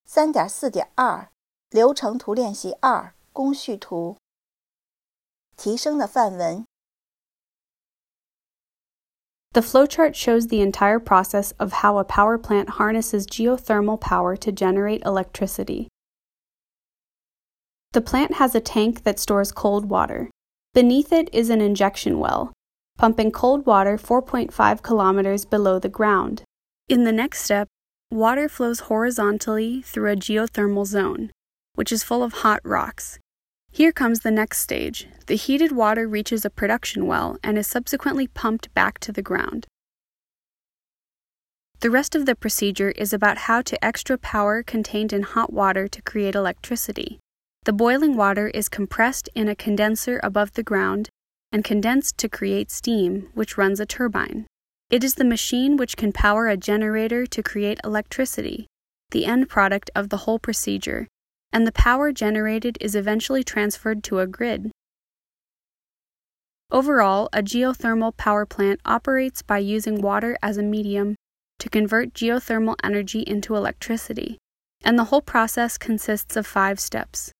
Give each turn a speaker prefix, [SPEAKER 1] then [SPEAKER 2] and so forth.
[SPEAKER 1] 3.4.2 流程图练习2工序图提升的范文
[SPEAKER 2] The flowchart shows the entire process of how a power plant harnesses geothermal power to generate electricity. The plant has a tank that stores cold water. Beneath it is an injection well, pumping cold water 4.5 kilometers below the ground. In the next step, water flows horizontally through a geothermal zone, which is full of hot rocks. Here comes the next stage. The heated water reaches a production well and is subsequently pumped back to the ground. The rest of the procedure is about how to extra power contained in hot water to create electricity. The boiling water is compressed in a condenser above the ground and condensed to create steam, which runs a turbine. It is the machine which can power a generator to create electricity, the end product of the whole procedure, and the power generated is eventually transferred to a grid. Overall, a geothermal power plant operates by using water as a medium to convert geothermal energy into electricity, and the whole process consists of 5 steps.